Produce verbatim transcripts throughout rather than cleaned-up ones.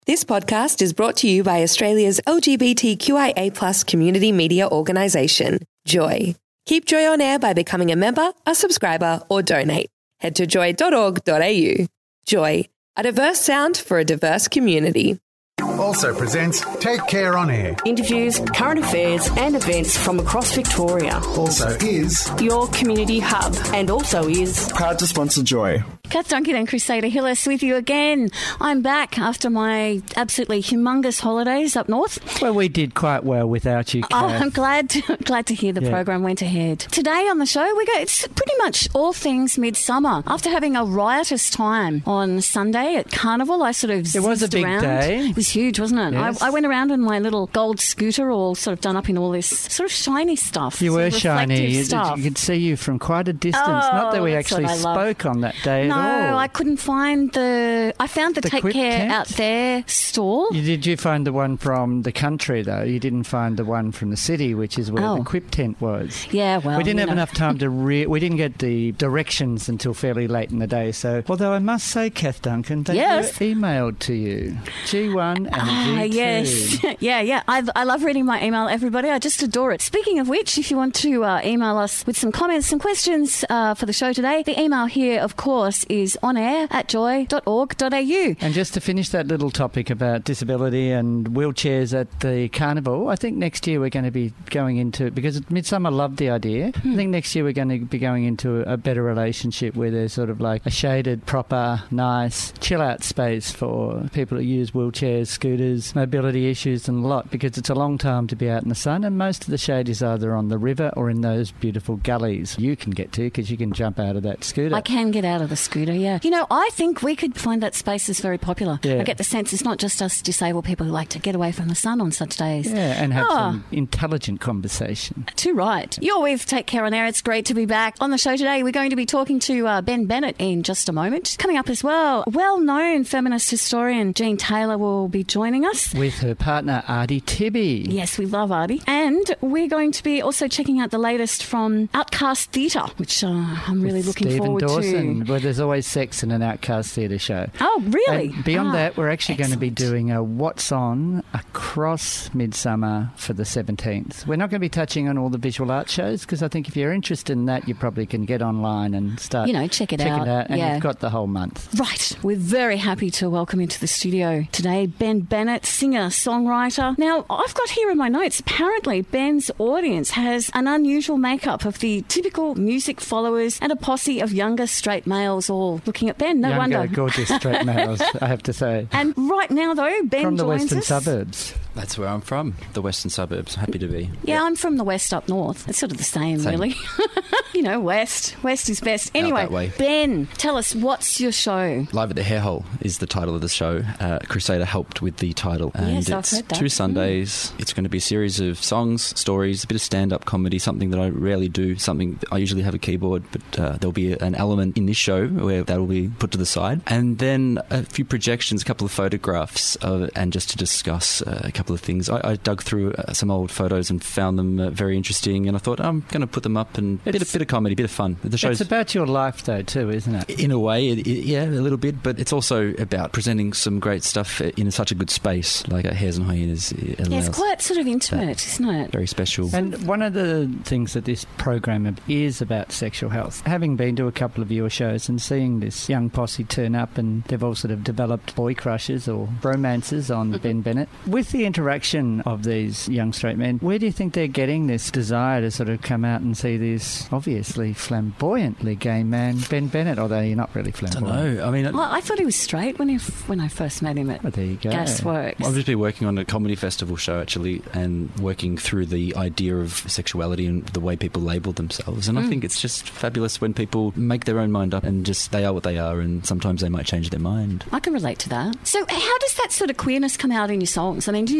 This podcast is brought to you by Australia's L G B T Q I A plus community media organisation, Joy. Keep Joy on air by becoming a member, a subscriber or donate. Head to joy dot org dot a u. Joy, a diverse sound for a diverse community. Also presents Take Care On Air. Interviews, current affairs and events from across Victoria. Also is your community hub, and also is proud to sponsor Joy. Kath Duncan and Crusader Hillis with you again. I'm back after my absolutely humongous holidays up north. Well, we did quite well without you, Kath. Oh, I'm glad to, glad to hear the yeah. program went ahead. Today on the show, we go. It's pretty much all things midsummer. After having a riotous time on Sunday at Carnival, I sort of it was a big around. day. It was huge, wasn't it? Yes. I, I went around in my little gold scooter, all sort of done up in all this sort of shiny stuff. You were shiny. You, stuff. you could see you from quite a distance. Oh, Not that we that's actually what I love. spoke on that day no, at all. No, I couldn't find the... I found the, The Take Quip Care tent? Out There stall. You, did you find the one from the country, though? You didn't find the one from the city, which is where Oh. the Quip tent was. Yeah, well... We didn't you have know. enough time to... Re- we didn't get the directions until fairly late in the day, so... Although I must say, Kath Duncan, they Yes. were emailed to you. G one and Ah, G two. yes. yeah, yeah. I, I love reading my email, everybody. I just adore it. Speaking of which, if you want to uh, email us with some comments, some questions uh, for the show today, the email here, of course, is onair at joy dot org dot a u. And just to finish that little topic about disability and wheelchairs at the carnival, I think next year we're going to be going into, because Midsummer loved the idea, Hmm. I think next year we're going to be going into a better relationship where there's sort of like a shaded, proper, nice, chill-out space for people who use wheelchairs, scooters, mobility issues and a lot, because it's a long time to be out in the sun, and most of the shade is either on the river or in those beautiful gullies you can get to because you can jump out of that scooter. I can get out of the scooter, yeah. You know, I think we could find that space is very popular. Yeah. I get the sense it's not just us disabled people who like to get away from the sun on such days. Yeah, and have Oh. some intelligent conversation. Too right. You're with Take Care On Air. It's great to be back. On the show today, we're going to be talking to uh, Ben Bennett in just a moment. Coming up as well, well-known feminist historian Jean Taylor will be joining us. With her partner, Artie Tibby. Yes, we love Artie. And we're going to be also checking out the latest from Outcast Theatre, which uh, I'm really With looking Stephen forward Dawson, to. where there's always sex in an Outcast theatre show. Oh, really? And beyond Ah, that, we're actually going to be excellent. doing a What's On across Midsummer for the seventeenth. We're not going to be touching on all the visual art shows, because I think if you're interested in that, you probably can get online and start You know, check it check out. it out, and Yeah. you've got the whole month. Right. We're very happy to welcome into the studio today Ben Bennett, singer, songwriter. Now, I've got here in my notes, apparently Ben's audience has an unusual makeup of the typical music followers and a posse of younger straight males all looking at Ben. No Younger, wonder. gorgeous straight males, I have to say. And right now, though, Ben From the joins western us. suburbs. That's where I'm from, the western suburbs. Happy to be. Yeah, I'm from the west up north. It's sort of the same, Same. really. You know, west. West is best. Anyway, that way. Ben, tell us, what's your show? Live at the Hairhole is the title of the show. Uh, Crusader helped with the title. And Yes, I've it's heard that. two Sundays. It's going to be a series of songs, stories, a bit of stand-up comedy, something that I rarely do, something I usually have a keyboard, but uh, there'll be an element in this show where that will be put to the side. And then a few projections, a couple of photographs, uh, and just to discuss uh, a couple of things. I, I dug through uh, some old photos and found them uh, very interesting, and I thought, I'm going to put them up, and a bit, of, bit of comedy, bit of fun. The show's It's about your life, though, too, isn't it? in a way, it, it, yeah, a little bit, but it's also about presenting some great stuff in such a good space, like uh, Hares and Hyenas. It Yeah, it's allows- quite sort of intimate, isn't it? very special. And one of the things that this program is about sexual health. Having been to a couple of your shows and seeing this young posse turn up, and they've all sort of developed boy crushes or romances on Ben Bennett. With the interaction of these young straight men, where do you think they're getting this desire to sort of come out and see this obviously flamboyantly gay man, Ben Bennett, although you're not really I don't flamboyant? know. I mean, Well, I thought he was straight when he f- when I first met him at Well, there you go. Gasworks. I've just been working on a comedy festival show, actually, and working through the idea of sexuality and the way people label themselves. And I think it's just fabulous when people make their own mind up and just they are what they are, and sometimes they might change their mind. I can relate to that. So how does that sort of queerness come out in your songs? I mean, do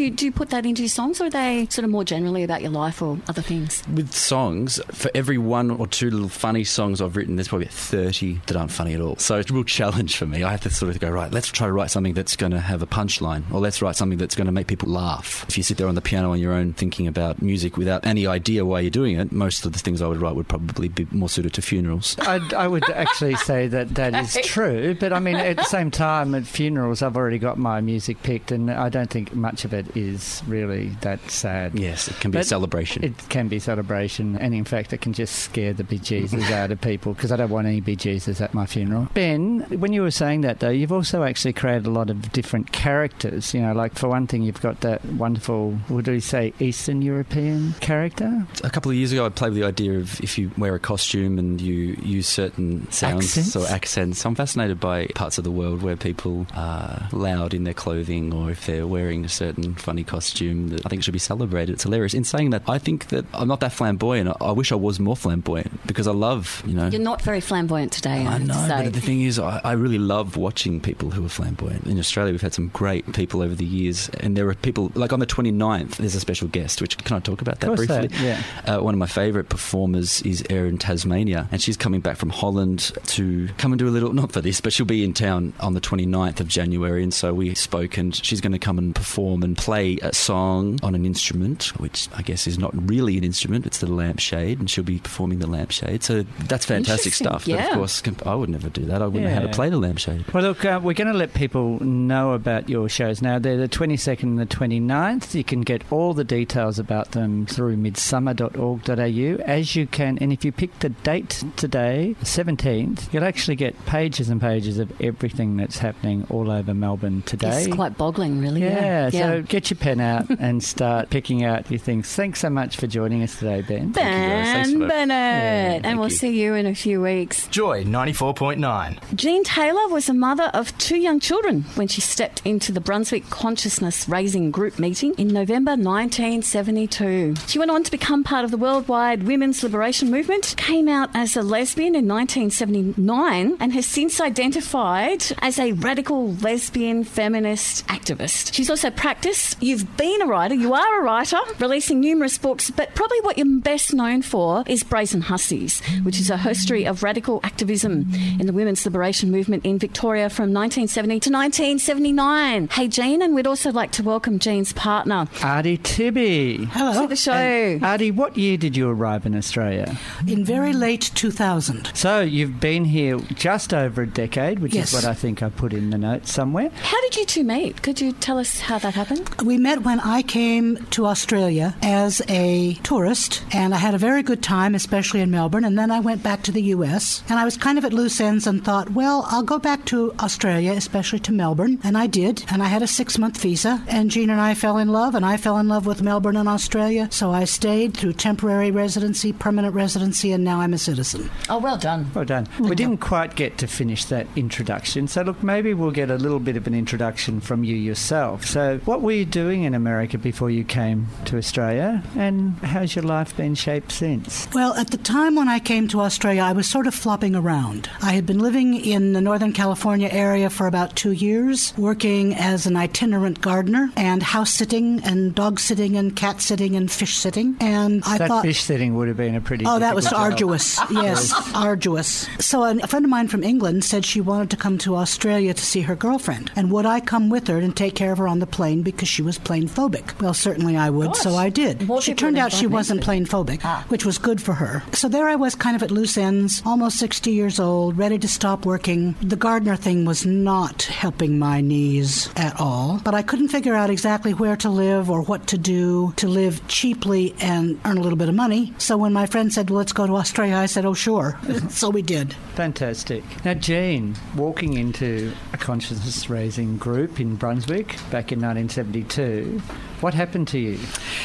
you do you put that into your songs, or are they sort of more generally about your life or other things? With songs, for every one or two little funny songs I've written, there's probably thirty that aren't funny at all. So it's a real challenge for me. I have to sort of go, right, let's try to write something that's going to have a punchline, or let's write something that's going to make people laugh. If you sit there on the piano on your own thinking about music without any idea why you're doing it, most of the things I would write would probably be more suited to funerals. I, I would actually say that that is true, but I mean, at the same time, at funerals, I've already got my music picked, and I don't think much of it is really that sad. Yes, it can be But a celebration. It can be celebration, and in fact, it can just scare the bejesus out of people, because I don't want any bejesus at my funeral. Ben, when you were saying that, though, you've also actually created a lot of different characters. You know, like for one thing, you've got that wonderful, what do you say, Eastern European character? A couple of years ago, I played with the idea of if you wear a costume and you use certain sounds Accents? or accents. I'm fascinated by parts of the world where people are loud in their clothing, or if they're wearing a certain funny costume, that I think it should be celebrated. It's hilarious. In saying that, I think that I'm not that flamboyant. I, I wish I was more flamboyant, because I love, you know... You're not very flamboyant today, I, I know, say. but the thing is, I, I really love watching people who are flamboyant. In Australia, we've had some great people over the years, and there are people, like on the twenty-ninth, there's a special guest, which, can I talk about that Of course briefly? that, yeah. Uh, one of my favourite performers is Erin Tasmania, and she's coming back from Holland to come and do a little, not for this, but she'll be in town on the twenty-ninth of January, and so we spoke, and she's going to come and perform and play a song on an instrument, which I guess is not really an instrument, it's the lampshade, and she'll be performing the lampshade. So that's fantastic Interesting, stuff. yeah. But of course, I would never do that. I wouldn't know how Yeah. to play the lampshade. Well, look, uh, we're going to let people know about your shows now. They're the twenty-second and the twenty-ninth. You can get all the details about them through midsummer dot org dot a u, as you can. And if you pick the date today, the seventeenth, you'll actually get pages and pages of everything that's happening all over Melbourne today. It's quite boggling, really. Yeah, Yeah, so get your pen out and start picking out your things. Thanks so much for joining us today, Ben. Thank you, guys. Thanks for Ben that. Bennett. and thank we'll you. see you in a few weeks. Joy ninety-four point nine. Jean Taylor was a mother of two young children when she stepped into the Brunswick Consciousness Raising Group meeting in November nineteen seventy-two. She went on to become part of the worldwide women's liberation movement, came out as a lesbian in nineteen seventy-nine, and has since identified as a radical lesbian feminist activist. She's also practiced. You've been a writer, you are a writer, releasing numerous books, but probably what you're best known for is Brazen Hussies, which is a history of radical activism in the women's liberation movement in Victoria from nineteen seventy to nineteen seventy-nine. Hey, Jean, and we'd also like to welcome Jean's partner Artie Tibby. Hello. to the show. Artie, what year did you arrive in Australia? In very late two thousand. So you've been here just over a decade, which Yes. is what I think I put in the notes somewhere. How did you two meet? Could you tell us how that happened? We met when I came to Australia as a tourist, and I had a very good time, especially in Melbourne, and then I went back to the U S, and I was kind of at loose ends and thought, well, I'll go back to Australia, especially to Melbourne, and I did, and I had a six-month visa, and Jean and I fell in love, and I fell in love with Melbourne and Australia, so I stayed through temporary residency, permanent residency, and now I'm a citizen. Oh, well done. Well done. We didn't quite get to finish that introduction, so look, maybe we'll get a little bit of an introduction from you yourself. So what were you doing in America before you came to Australia, and how's your life been shaped since? Well, at the time when I came to Australia, I was sort of flopping around. I had been living in the Northern California area for about two years, working as an itinerant gardener and house sitting and dog sitting and cat sitting and fish sitting. And I that thought, fish sitting would have been a pretty oh, that was difficult job. arduous. Yes, arduous. So a friend of mine from England said she wanted to come to Australia to see her girlfriend. And would I come with her and take care of her on the plane because she was plane phobic? Well, certainly I would, so I did. More She people turned would out she invite me wasn't to. plane phobic, Ah. which was good for her. So there I was, kind of at loose ends, almost sixty years old, ready to stop working. The gardener thing was not helping my knees at all, but I couldn't figure out exactly where to live or what to do to live cheaply and earn a little bit of money. So when my friend said, well, let's go to Australia, I said, oh, sure. So we did. Fantastic. Now, Jean, walking into a consciousness-raising group in Brunswick back in nineteen seventy-two, what happened to you?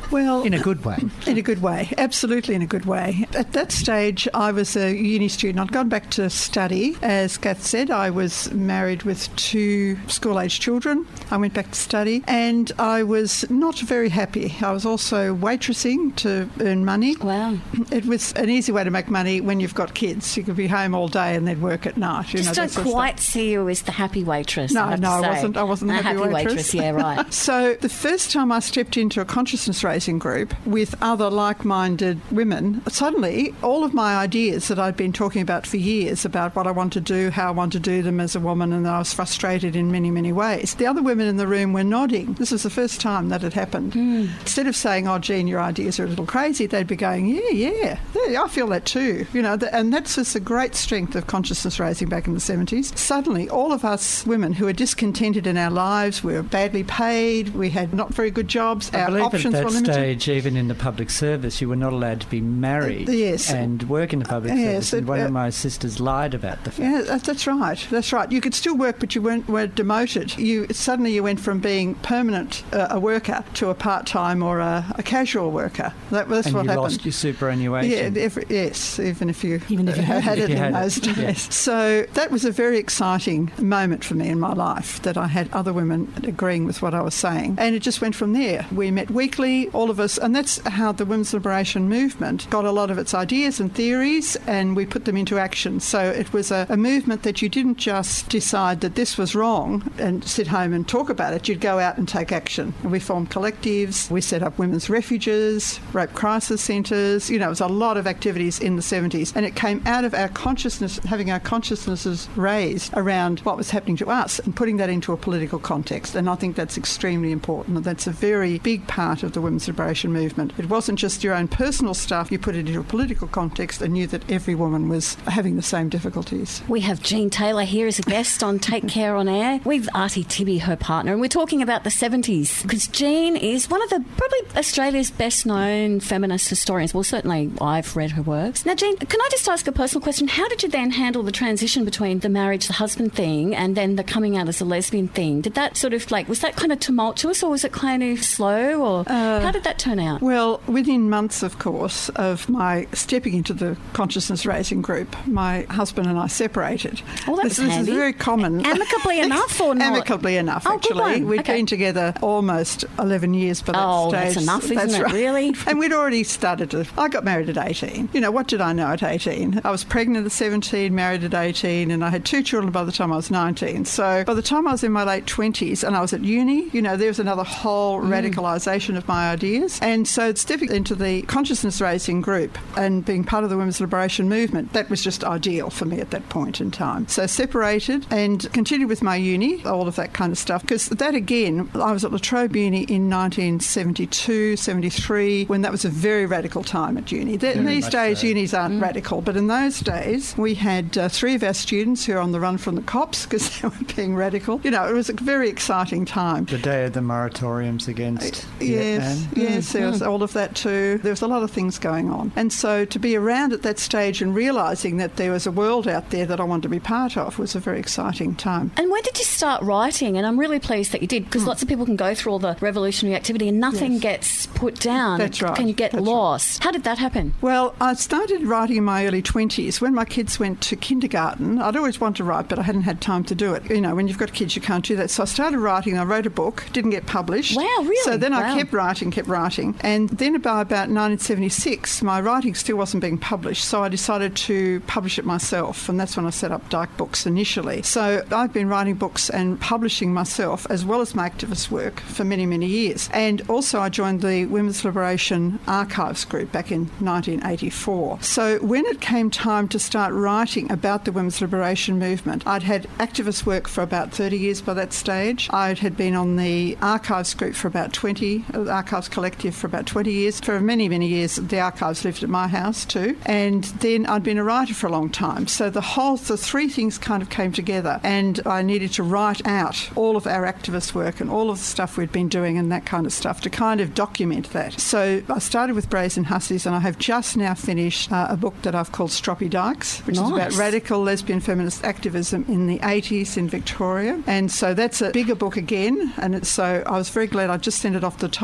Well, In a good way. In a good way, absolutely in a good way. At that stage, I was a uni student. I'd gone back to study. As Kath said, I was married with two school-aged children. I went back to study, and I was not very happy. I was also waitressing to earn money. Wow. It was an easy way to make money when you've got kids. You could be home all day and then work at night. You Just know, don't that sort of quite stuff. see you as the happy waitress. No, I have no, to I say. wasn't. I wasn't the a happy, happy waitress. Yeah, right. So the first time I stepped into a consciousness raising group with other like-minded women, suddenly all of my ideas that I'd been talking about for years about what I want to do, how I want to do them as a woman, and I was frustrated in many, many ways. The other women in the room were nodding. This was the first time that had happened. Mm. Instead of saying, "Oh, Jean, your ideas are a little crazy," they'd be going, "Yeah, yeah, yeah, I feel that too." You know, and that's just the great strength of consciousness raising back in the seventies. Suddenly, all of us women who were discontented in our lives, we were badly paid, we had not very good jobs, I our believe options at that were limited. stage, even in the public service, you were not allowed to be married Uh, yes. and work in the public Yes, service. And it- one uh, of my sisters lied about the fact. Yeah, that- that's right. That's right. You could still work, but you weren't were demoted. You suddenly you went from being permanent uh, a worker to a part-time or a, a casual worker. That, that's and what you happened. lost your superannuation. Yeah, every, yes, even if you Even if you had, had it it. in If you had those it, yeah. days. So that was a very exciting moment for me in my life, that I had other women agreeing with what I was saying. And it just went from there. We met weekly, all of us, and that's how the women's liberation movement got a lot of its ideas and theories, and we put them into action. So it was a, a movement that you didn't just decide that this was wrong and sit home and talk about it. You'd go out and take action. We formed collectives. We set up women's refuges, rape crisis centres. You know, it was a lot of activities in the seventies. And it came out of our consciousness, having our consciousnesses raised around what was happening to us and putting that into a political context. And I think that's extremely important. And that's a very big part of the women's liberation movement. It wasn't just your own personal stuff. You put it into a political context and knew that every woman was having the same difficulties. We have Jean Taylor here as a guest on Take Care on Air with Artie Tibby, her partner, and we're talking about the seventies because Jean is one of the probably Australia's best known feminist historians. Well, certainly I've read her works. Now, Jean, can I just ask a personal question? How did you then handle the transition between the marriage, the husband thing, and then the coming out as a lesbian thing? Did that sort of like, was that kind of tumultuous or was it kind of slow, or Uh, how did that turn out? Well, within months, of course, of my stepping into the consciousness raising group, my husband and I separated. Oh, that this, was this handy. is very common. Amicably enough or not? Amicably enough, Oh, good actually. one. We'd Okay. been together almost eleven years by that Oh, stage. that's enough, isn't That's it, right. really? And we'd already started to... I got married at eighteen. You know, what did I know at eighteen? I was pregnant at seventeen, married at eighteen, and I had two children by the time I was nineteen. So by the time I was in my late twenties and I was at uni, you know, there was another whole Mm. radicalisation of my ideas. And so stepping into the consciousness raising group and being part of the women's liberation movement, that was just ideal for me at that point in time. So separated and continued with my uni, all of that kind of stuff. Because that, again, I was at La Trobe Uni in nineteen seventy-two, seventy-three, when that was a very radical time at uni. That, Very these much days, so. unis aren't radical, but in those days, we had uh, three of our students who were on the run from the cops because they were being radical. You know, it was a very exciting time. The day of the moratoriums against Yes, Vietnam. yes, there was all of that too. There was a lot of things going on. And so to be around at that stage and realising that there was a world out there that I wanted to be part of was a very exciting time. And when did you start writing? And I'm really pleased that you did, because lots of people can go through all the revolutionary activity and nothing Yes. gets put down. That's right. Can you get That's right. lost? How did that happen? Well, I started writing in my early twenties. When my kids went to kindergarten, I'd always wanted to write, but I hadn't had time to do it. You know, when you've got kids, you can't do that. So I started writing. I wrote a book, didn't get published. Wow, really? So then Wow. I kept writing, kept writing. And then by about nineteen seventy-six, my writing still wasn't being published. So I decided to publish it myself. And that's when I set up Dyke Books initially. So I've been writing books and publishing myself, as well as my activist work, for many, many years. And also I joined the Women's Liberation Archives group back in nineteen eighty-four. So when it came time to start writing about the women's liberation movement, I'd had activist work for about thirty years by that stage. I had been on the Archives group for about twenty, the Archives Collective for about twenty years. For many, many years, the Archives lived at my house too. And then I'd been a writer for a long time. So the whole, the three things kind of came together, and I needed to write out all of our activist work and all of the stuff we'd been doing and that kind of stuff to kind of document that. So I started with Brazen Hussies, and I have just now finished uh, a book that I've called Stroppy Dykes, which Nice. is about radical lesbian feminist activism in the eighties in Victoria. And so that's a bigger book again. And it's, so I was very glad I just sent it off the typesetter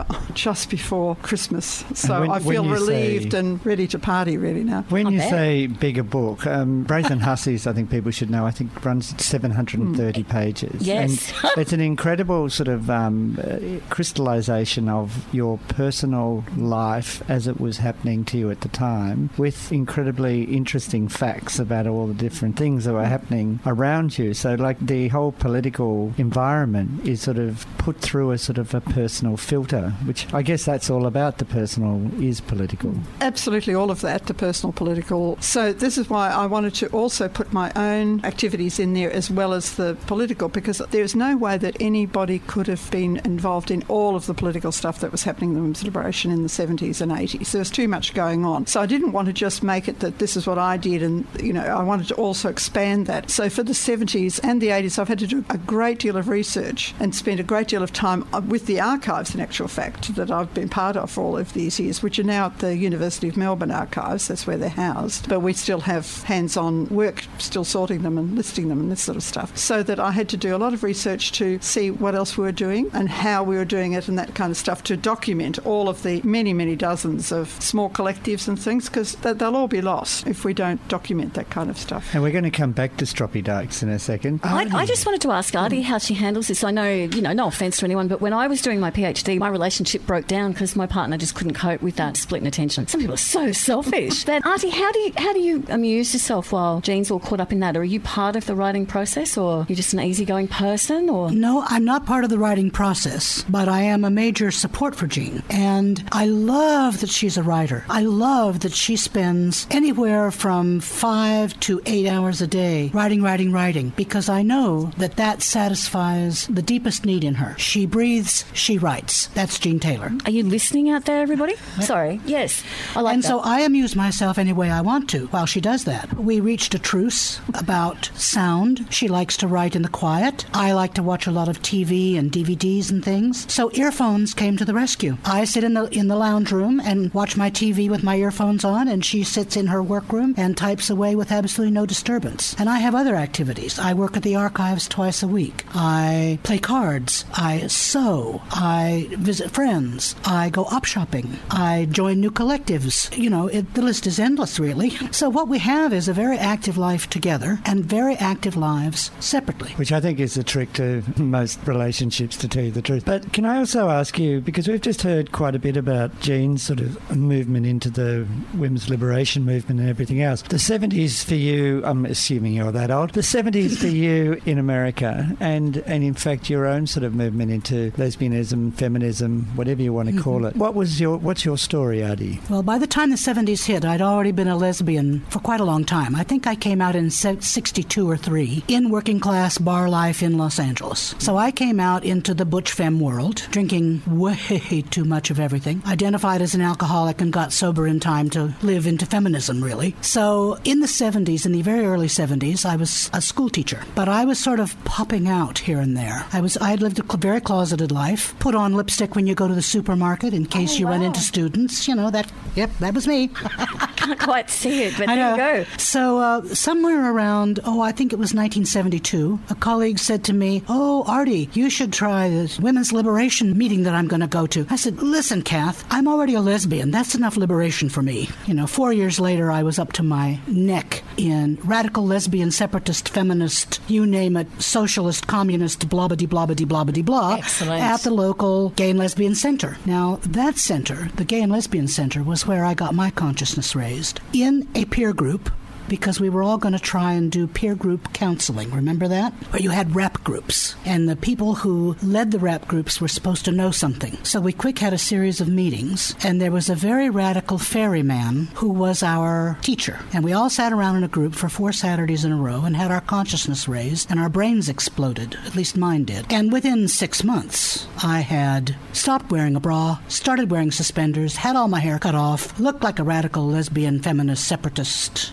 Australia just before Christmas. So when, I feel relieved say, and ready to party really now. When Not you bad. say bigger book, um, Brazen Hussies, I think people should know, I think runs seven hundred thirty mm. pages. Yes. And it's an incredible sort of um, uh, crystallisation of your personal life as it was happening to you at the time, with incredibly interesting facts about all the different things that were happening around you. So like the whole political environment is sort of put through a sort of a personal filter, which I guess that's all about. The personal is political. Absolutely, all of that, the personal, political. So this is why I wanted to also put my own activities in there as well as the political, because there's no way that anybody could have been involved in all of the political stuff that was happening in the women's liberation in the seventies and eighties. There was too much going on. So I didn't want to just make it that this is what I did, and, you know, I wanted to also expand that. So for the seventies and the eighties, I've had to do a great deal of research and spend a great deal of time with the archives, in actual fact, that I've been part of for all of these years, which are now at the University of Melbourne archives. That's where they're housed. But we still have hands-on work, still sorting them and listing them and this sort of stuff. So that I had to do a lot of research to see what else we were doing and how we were doing it and that kind of stuff, to document all of the many, many dozens of small collectives and things, because they'll all be lost if we don't document that kind of stuff. And we're going to come back to Stroppy Dykes in a second. I, I just wanted to ask Artie how she handles this. I know, you know, no offence to anyone, but when I was doing my PhD, my relationship broke down because my partner just couldn't cope with that split in attention. Some people are so selfish. But Artie, how do you how do you amuse yourself while Jean's all caught up in that? Or are you part of the writing process, or you're just an easygoing person? Or no, I'm not part of the writing process, but I am a major support for Jean. And I love that she's a writer. I love that she spends anywhere from five to eight hours a day writing, writing, writing, because I know that that satisfies the deepest need in her. She breathes, she writes. That's Jean Taylor. Are you listening out there, everybody? Sorry. Yes. I like and that. so I amuse myself any way I want to while she does that. We reached a truce about sound. She likes to write in the quiet. I like to watch a lot of T V and D V Ds and things. So earphones came to the rescue. I sit in the in the lounge room and watch my T V with my earphones on, and she sits in her workroom and types away with absolutely no disturbance. And I have other activities. I work at the archives twice a week. I play cards. I sew. I visit friends. I go op shopping. I join new collectives. You know, it, the list is endless, really. So what we have is a very active life together and very active lives separately. Which I think is the trick to most relationships, to tell you the truth. But can I also ask you, because we've just heard quite a bit about Jean's sort of movement into the women's liberation movement and everything else. The seventies for you, I'm assuming you're that old, the seventies for you in America, and, and in fact your own sort of movement into lesbianism, feminism, whatever you want to call it. What was your, what's your story, Artie? Well, by the time the seventies hit, I'd already been a lesbian for quite a long time. I think I came out in sixty-two or three in working class bar life in Los Angeles. So I came out into the butch femme world, drinking way too much of everything, identified as an alcoholic and got sober in time to live into feminism, really. So in the seventies, in the very early seventies, I was a school teacher, but I was sort of popping out here and there. I was I had lived a cl- very closeted life, put on lipstick when you go to the supermarket in case oh, you wow. run into students. You know, that, yep, that was me. Can't quite see it, but I there know. you go. So uh, somewhere around, oh, I think it was nineteen seventy-two, a colleague said to me, oh, Artie, you should try this women's liberation meeting that I'm going to go to. I said, listen, Kath, I'm already a lesbian. That's enough liberation for me. You know, four years later, I was up to my neck in radical lesbian, separatist, feminist, you name it, socialist, communist, blah-blah-dee, blah-blah-dee, blah-blah-dee, blah, Excellent. at the local Gay and Lesbian Center. Now, that center, the Gay and Lesbian Center, was where I got my consciousness raised in a peer group, because we were all going to try and do peer group counseling. Remember that? Where you had rap groups. And the people who led the rap groups were supposed to know something. So we quick had a series of meetings, and there was a very radical ferryman who was our teacher. And we all sat around in a group for four Saturdays in a row and had our consciousness raised, and our brains exploded. At least mine did. And within six months, I had stopped wearing a bra, started wearing suspenders, had all my hair cut off, looked like a radical lesbian, feminist, separatist, dichola,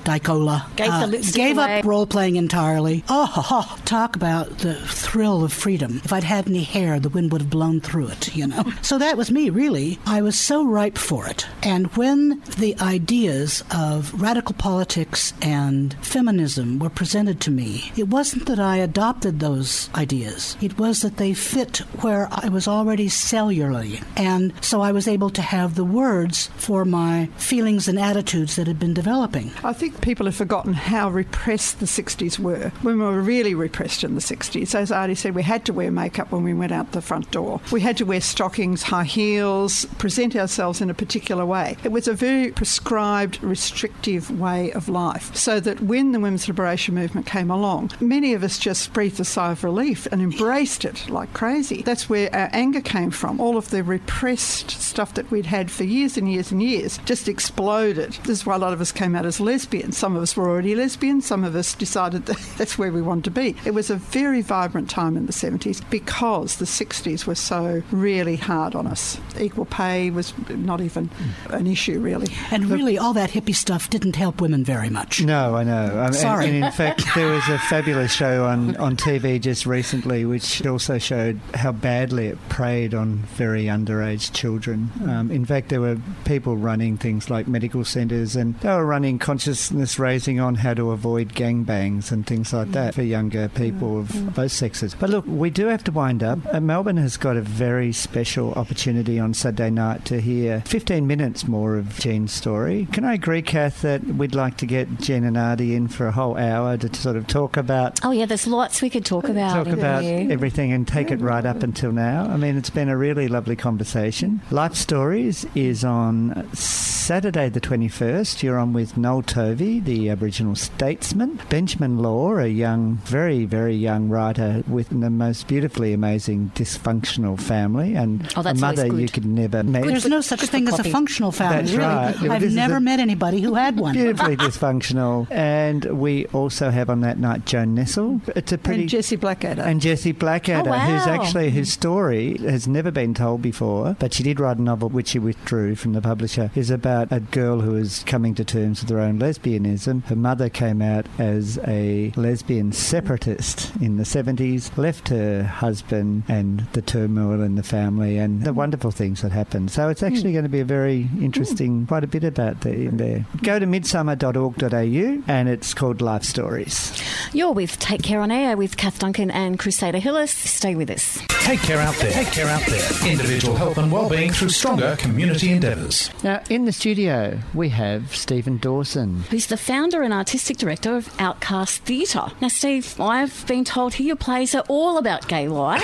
Lola. Gave the lipstick Gave away. up role-playing entirely. Oh, ha, ha. Talk about the thrill of freedom. If I'd had any hair, the wind would have blown through it, you know. So that was me, really. I was so ripe for it. And when the ideas of radical politics and feminism were presented to me, it wasn't that I adopted those ideas. It was that they fit where I was already cellularly. And so I was able to have the words for my feelings and attitudes that had been developing. I think people have forgotten how repressed the sixties were. Women were really repressed in the sixties. As Artie said, we had to wear makeup when we went out the front door. We had to wear stockings, high heels, present ourselves in a particular way. It was a very prescribed, restrictive way of life. So that when the women's liberation movement came along, many of us just breathed a sigh of relief and embraced it like crazy. That's where our anger came from. All of the repressed stuff that we'd had for years and years and years just exploded. This is why a lot of us came out as lesbians. Some of us were already lesbians. Some of us decided that that's where we wanted to be. It was a very vibrant time in the seventies because the sixties were so really hard on us. Equal pay was not even an issue, really. And really, all that hippie stuff didn't help women very much. No, I know. Um, Sorry. And, and in fact, there was a fabulous show on, on T V just recently which also showed how badly it preyed on very underage children. Um, in fact, there were people running things like medical centres, and they were running consciousness raising on how to avoid gangbangs and things like that for younger people of both sexes. But look, we do have to wind up. Uh, Melbourne has got a very special opportunity on Saturday night to hear fifteen minutes more of Jean's story. Can I agree, Kath, that we'd like to get Jean and Artie in for a whole hour to, to sort of talk about... Oh, yeah, there's lots we could talk about. Talk in about here. everything and take it right up until now. I mean, it's been a really lovely conversation. Life Stories is on Saturday the twenty-first. You're on with Noel Tovey, the Aboriginal statesman. Benjamin Law, a young, very, very young writer with the most beautifully amazing dysfunctional family and Oh, a that's mother always good. you could never meet. There's no such good thing for as a coffee. functional family, That's really. right. Yeah, I've this is never a- met anybody who had one. Beautifully dysfunctional. And we also have on that night Joan Nessel. It's a pretty... And Jessie Blackadder. And Jessie Blackadder, Oh, wow. who's actually, whose story has never been told before, but she did write a novel which she withdrew from the publisher, is about a girl who is coming to terms with her own lesbianism. Her mother came out as a lesbian separatist in the seventies, left her husband and the turmoil in the family and the wonderful things that happened. So it's actually going to be a very interesting, quite a bit about the, in there. Go to midsummer dot org dot a u and it's called Life Stories. You're with Take Care on Air with Kath Duncan and Crusader Hillis. Stay with us. Take care out there. Take care out there. Individual health and well-being through stronger community endeavours. Now, in the studio, we have Stephen Dawson. Who's the founder and artistic director of Outcast Theatre. Now, Steve, I've been told here your plays are all about gay life,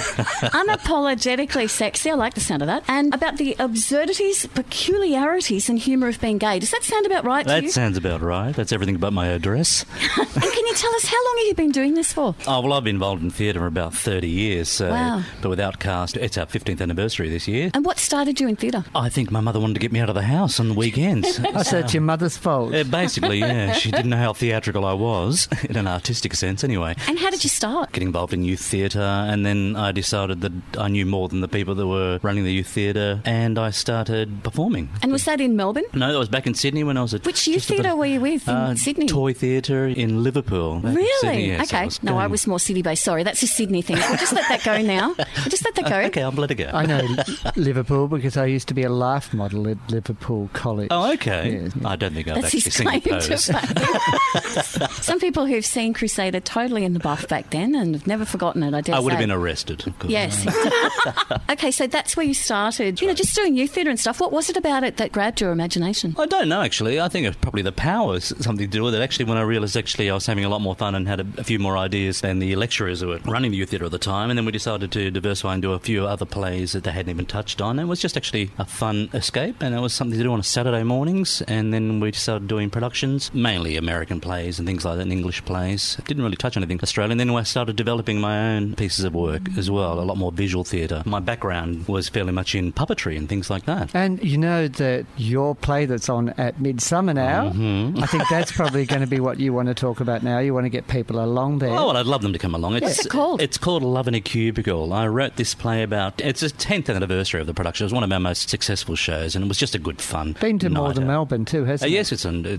unapologetically sexy, I like the sound of that, and about the absurdities, peculiarities and humour of being gay. Does that sound about right to That you? sounds about right. That's everything but my address. And can you tell us, how long have you been doing this for? Oh, well, I've been involved in theatre for about thirty years. So, Wow. But with Outcast, it's our fifteenth anniversary this year. And what started you in theatre? I think my mother wanted to get me out of the house on the weekends. Oh, so it's your mother's fault. Uh, basically, yeah. She didn't know how theatrical I was, in an artistic sense anyway. And how did you start? Getting involved in youth theatre, and then I decided that I knew more than the people that were running the youth theatre, and I started performing. And was that in Melbourne? No, that was back in Sydney when I was at... Which youth just at the- theatre were you with in uh, Sydney? Toy Theatre in Liverpool. back in Really? Sydney, yes, okay. was no, I going- was more city-based. Sorry, that's a Sydney thing. We'll just let that go now. We'll just let that go. Okay, I'll let it go. I know Liverpool because I used to be a life model at Liverpool College. Oh, okay. Yes. I don't think I've That's actually his seen claim the to pose. fame. Some people who've seen Crusader totally in the buff back then and have never forgotten it, I dare I would have say. been arrested. Of course. Yes. Okay, so that's where you started, you know, just doing youth theatre and stuff. What was it about it that grabbed your imagination? I don't know, actually. I think it's probably the power was something to do with it. Actually, when I realised actually I was having a lot more fun and had a, a few more ideas than the lecturers who were running the youth theatre at the time, and then we decided to diversify and do a few other plays that they hadn't even touched on. It was just actually a fun escape, and it was something to do on Saturday mornings, and then we started doing productions, mainly American plays and things like that, and English plays. Didn't really touch anything Australian. Then I started developing my own pieces of work as well, a lot more visual theatre. My background was fairly much in puppetry and things like that. And you know that your play that's on at Midsummer now, Mm-hmm. I think that's probably going to be what you want to talk about now. You want to get people along there. Oh, well, I'd love them to come along. It's, What's it called? It's called Love in a Cubicle. I wrote this play about... It's the tenth anniversary of the production. It was one of our most successful shows, and it was just a good fun Been to more night than out. Melbourne too, Uh, hasn't it? yes, it's, an, it's sold out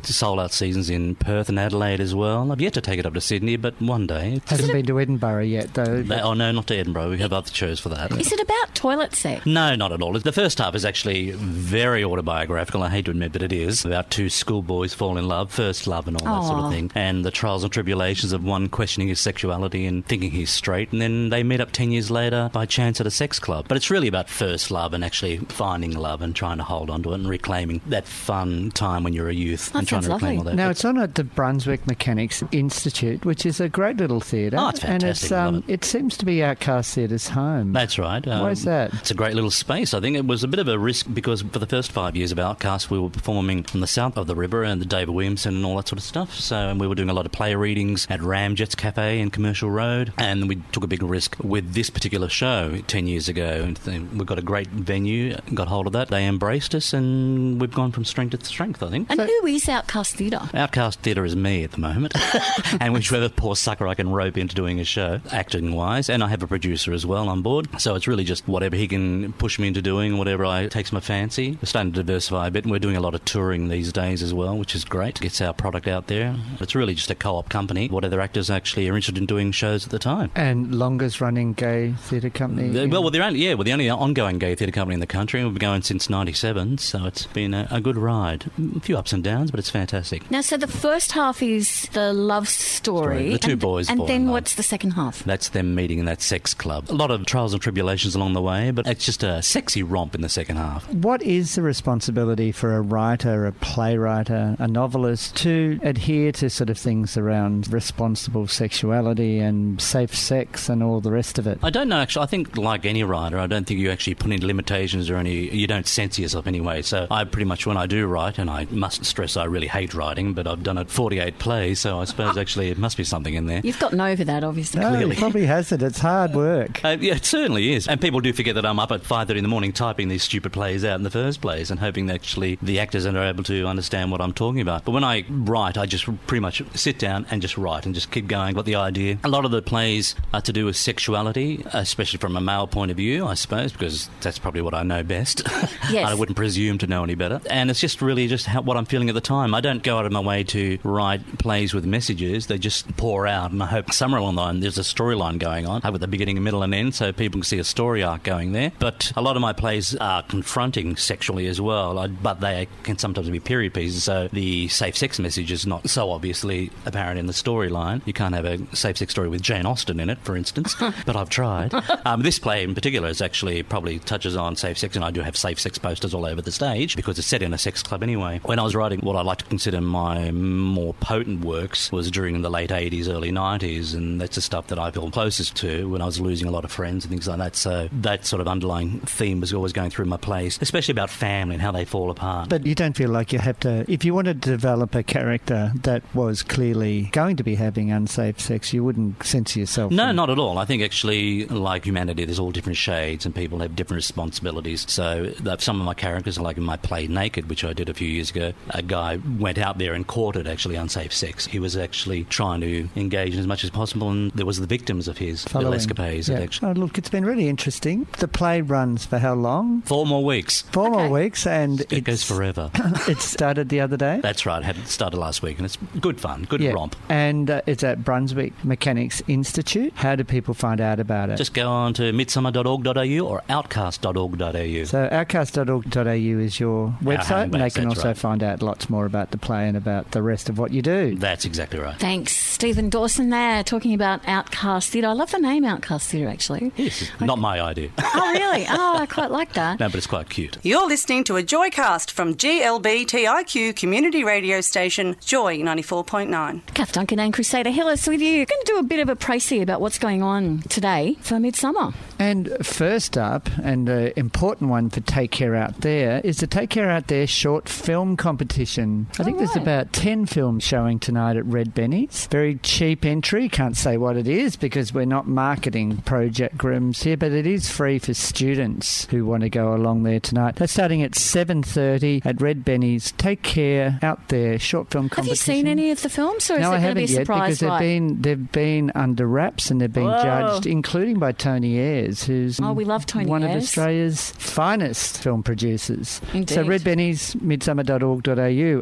out seasons in Perth and Adelaide as well. I've yet to take it up to Sydney, but one day. It's Hasn't been to Edinburgh yet, though. They, oh, no, not to Edinburgh. We have other shows for that. Is it about toilet sex? No, not at all. The first half is actually very autobiographical. I hate to admit, but it is. About two schoolboys fall in love, first love and all that Aww. sort of thing, and the trials and tribulations of one questioning his sexuality and thinking he's straight, and then they meet up ten years later by chance at a sex club. But it's really about first love and actually finding love and trying to hold on to it and reclaiming that fun time when you're a youth That and trying sounds to reclaim lovely. all that. Now, it's on at the Brunswick Mechanics Institute, which is a great little theatre. Oh, it's And it's, fantastic. I love um, it seems to be Outcast Theatre's home. That's right. Um, Why is that? It's a great little space. I think it was a bit of a risk because for the first five years of Outcast, we were performing from the south of the river and the David Williamson and all that sort of stuff. So and we were doing a lot of play readings at Ramjets Cafe in Commercial Road, and we took a big risk with this particular show ten years ago. And th- we got a great venue, got hold of that. They embraced us, and we've gone from strength to strength, I think. And who is Outcast Theatre? Outcast Theatre is me at the moment, and whichever poor sucker I can rope into doing a show, acting-wise, and I have a producer as well on board, so it's really just whatever he can push me into doing, whatever I takes my fancy. We're starting to diversify a bit, and we're doing a lot of touring these days as well, which is great. Gets our product out there. It's really just a co-op company. What other actors actually are interested in doing shows at the time. And longest running gay theatre company? The- well, we're the only, yeah, we're the only ongoing gay theatre company in the country, and we've been going since ninety-seven, so it's been a, a good ride. A few ups and downs, but it's fantastic. Now, so the first half is the love story. The two and, boys And fall then in love. what's the second half? That's them meeting in that sex club. A lot of trials and tribulations along the way, but it's just a sexy romp in the second half. What is the responsibility for a writer, a playwright, a, a novelist to adhere to sort of things around responsible sexuality and safe sex and all the rest of it? I don't know, actually. I think, like any writer, I don't think you actually put any limitations or any... You don't censor yourself anyway. So I pretty much, when I do write, and I must stress I really hate writing, but I've done it forty-eight plays, so I suppose actually it must be something in there. You've gotten over that, obviously. No, Clearly. he probably has it. It's hard work. Uh, yeah, it certainly is. And people do forget that I'm up at five thirty in the morning typing these stupid plays out in the first place and hoping that actually the actors are able to understand what I'm talking about. But when I write, I just pretty much sit down and just write and just keep going. Got the idea. A lot of the plays are to do with sexuality, especially from a male point of view, I suppose, because that's probably what I know best. Yes. I wouldn't presume to know any better. And it's just really just how, what I'm feeling at the time. I don't go out of my way to write plays with messages. They just pour out, and I hope somewhere along the line there's a storyline going on, with the beginning, middle and end, so people can see a story arc going there. But a lot of my plays are confronting sexually as well, I, but they can sometimes be period pieces, so the safe sex message is not so obviously apparent in the storyline. You can't have a safe sex story with Jane Austen in it, for instance, but I've tried. Um, this play in particular is actually probably touches on safe sex, and I do have safe sex posters all over the stage because it's set in a sex club anyway. When I was writing what I like to consider my more potent works was during the late eighties, early nineties, and that's the stuff that I feel closest to when I was losing a lot of friends and things like that. So that sort of underlying theme was always going through my plays, especially about family and how they fall apart. But you don't feel like you have to... If you wanted to develop a character that was clearly going to be having unsafe sex, you wouldn't censor yourself? No, from- not at all. I think actually, like humanity, there's all different shades and people have different responsibilities. So that some of my characters, like in my play Naked, which I did a few years ago, a guy went out there and courted actually unsafe sex. He was actually trying to engage in as much as possible, and there was the victims of his little Following. escapades. Yeah. That actually, Oh, look, it's been really interesting. The play runs for how long? four more weeks. Four Okay. more weeks, and It goes forever. it started the other day. That's right. Had it started last week, and it's good fun, good Yeah. romp. And uh, it's at Brunswick Mechanics Institute. How do people find out about it? Just go on to midsummer dot org dot a u or outcast dot org dot a u. So outcast dot org dot a u is your website, home and they base, can that's also right. find out lots more about the play and about the rest of what you do. That's exactly right. Thanks, Stephen Dawson there, talking about Outcast Theatre. I love the name Outcast Theatre, actually. Yes, not my idea. Oh, really? Oh, I quite like that. No, but it's quite cute. You're listening to a Joycast from G L B T I Q community radio station Joy ninety-four point nine. Kath Duncan and Crusader Hillis with you. Going to do a bit of a précis about what's going on today for Midsummer. And first up, and an important one for Take Care Out There, is the Take Care Out There short film competition. I think Oh, there's right. about ten films showing tonight at Red Benny's. Very cheap entry. Can't say what it is because we're not marketing Project Grims here, but it is free for students who want to go along there tonight. That's starting at seven thirty at Red Benny's. Take Care Out There short film Have competition. you seen any of the films, or is No, it I going to be haven't a yet surprise? because they've right? been they've been under wraps and they've been Whoa. judged, including by Tony Ayres, who's Oh, we love Tony one of Ayres. Australia's finest film producers. Indeed. So Red Benny's midsummer dot org dot a u. And what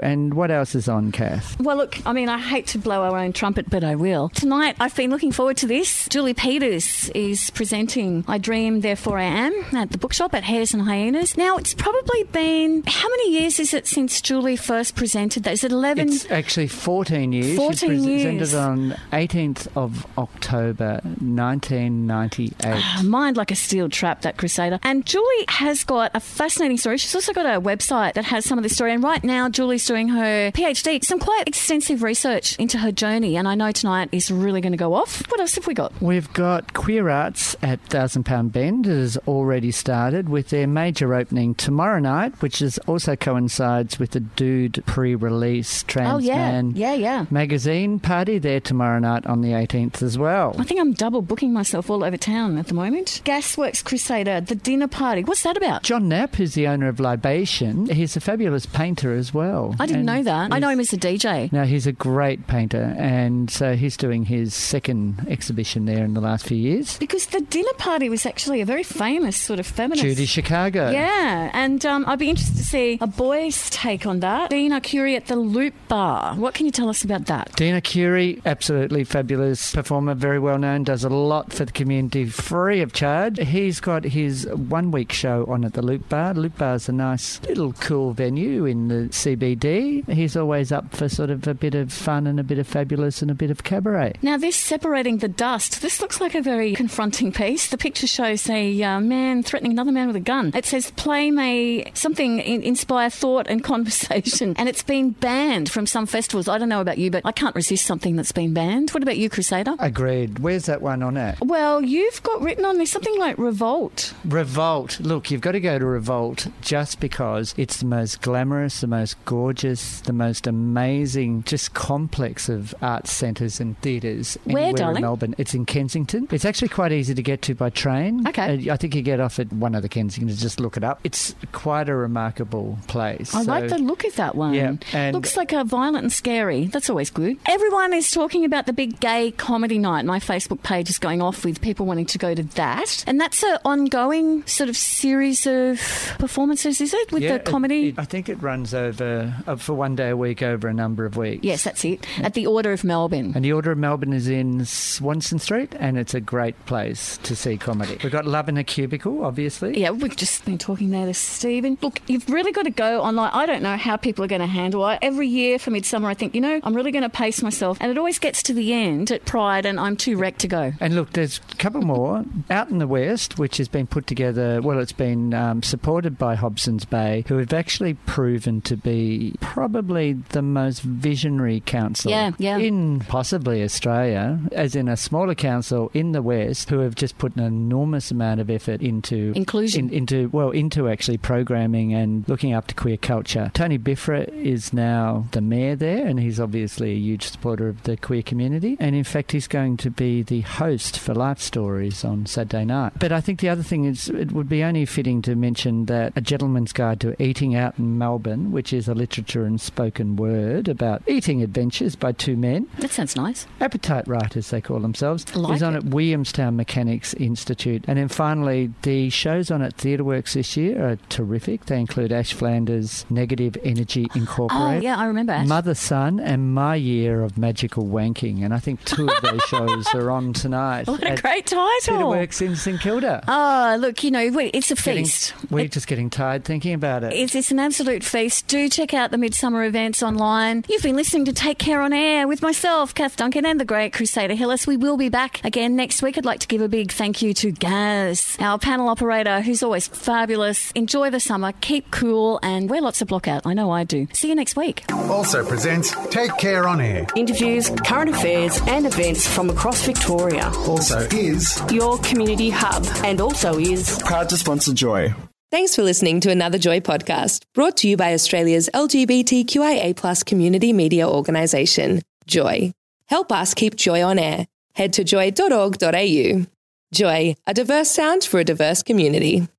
what else is on, Kath? Well, look, I mean, I hate to blow our own trumpet, but I will. Tonight, I've been looking forward to this. Julie Peters is presenting I Dream, Therefore I Am at the bookshop at Hares and Hyenas. Now, it's probably been, how many years is it since Julie first presented that? Is it eleven? It's actually fourteen years. fourteen she presented years. on eighteenth of October nineteen ninety-eight. Mind like a steel trap, that Crusader. And Julie has got a fascinating story. She's also got a website that has some of this story. And right now, Julie's doing her PhD, some quite extensive research into her journey. And I know tonight is really going to go off. What else have we got? We've got Queer Arts at Thousand Pound Bend. It has already started with their major opening tomorrow night, which is also coincides with the Dude pre-release Trans oh, yeah. Man yeah, yeah. magazine party there tomorrow night on the eighteenth as well. I think I'm double booking myself all over town at the moment. Gasworks Crusader, the dinner party. What's that about? John Knapp, who's the owner of Libation, he's a fabulous painter as well. I didn't and know that. I know him as a D J. No, he's a great painter, and so he's doing his second exhibition there in the last few years. Because the dinner party was actually a very famous sort of feminist... Judy Chicago. Yeah, and um, I'd be interested to see a boy's take on that. Dina Curie at the Loop Bar. What can you tell us about that? Dina Curie, absolutely fabulous performer, very well known, does a lot for the community free of charge. He's got his one-week show on at the Loop Bar. Loop Bar's a nice little cool venue in the C B D. He's always up for sort of a bit of fun and a bit of fabulous and a bit of cabaret. Now, this Separating the Dust, this looks like a very confronting piece. The picture shows a uh, man threatening another man with a gun. It says, play may something in- inspire thought and conversation. And it's been banned from some festivals. I don't know about you, but I can't resist something that's been banned. What about you, Crusader? Agreed. Where's that one on at? Well, you've got written on there something like Revolt. Revolt. Look, you've got to go to Revolt just because it's the most glamorous, the most gorgeous, the most amazing, just complex of arts centres and theatres Where, anywhere darling? in Melbourne. It's in Kensington. It's actually quite easy to get to by train. Okay. Uh, I think you get off at one of the Kensingtons, just look it up. It's quite a remarkable place. I So, like the look of that one. Yeah, and looks like a violent and scary. That's always good. Everyone is talking about the big gay comedy night. My Facebook page is going off with people wanting to go to that. And that's an ongoing sort of series of performances, is it, with yeah, the comedy? It, it, I think it runs over, uh, for one day a week, over a number of weeks. Yes, that's it. At the Order of Melbourne. And the Order of Melbourne is in Swanston Street, and it's a great place to see comedy. We've got Love in a Cubicle, obviously. Yeah, we've just been talking there to Stephen. Look, you've really got to go online. I don't know how people are going to handle it. Every year for Midsummer, I think, you know, I'm really going to pace myself. And it always gets to the end at Pride, and I'm too wrecked to go. And look, there's a couple more. Out in the West, which has been put together, well, it's been um, supported by Hobson's Bay, who have actually proven to be probably the most visionary council yeah, yeah. in possibly Australia, as in a smaller council in the West, who have just put an enormous amount of effort into inclusion, in, into well, into actually programming and looking after queer culture. Tony Biffra is now the mayor there, and he's obviously a huge supporter of the queer community. And in fact, he's going to be the host for Life Stories on Saturday night. But I think the other thing is, it would be only fitting to mention that A Gentleman's Guide to Eating Out in Melbourne, which is a literature and spoken word about eating adventures by two men. That sounds nice. Appetite writers, they call themselves. I like is on it. at Williamstown Mechanics Institute. And then finally, the shows on at TheatreWorks this year are terrific. They include Ash Flanders' Negative Energy Incorporated. Oh, yeah, I remember Ash. Mother, Son, and My Year of Magical Wanking. And I think two of those shows are on tonight. What a at great title. TheatreWorks in St Kilda. Oh, look, you know, it's a Getting- feast. we're It- just getting tired thinking about it. It's, it's an absolute feast. Do check out the Midsummer events online. You've been listening to Take Care on Air with myself, Kath Duncan, and the great Crusader Hillis. We will be back again next week. I'd like to give a big thank you to Gaz, our panel operator, who's always fabulous. Enjoy the summer, keep cool, and wear lots of blockout. I know I do. See you next week. Also presents Take Care on Air. Interviews, current affairs, and events from across Victoria. Also is Your community hub, and also is proud to sponsor Joy. Thanks for listening to another Joy podcast, brought to you by Australia's L G B T Q I A plus community media organisation, Joy. Help us keep Joy on air. Head to joy dot org dot a u. Joy, a diverse sound for a diverse community.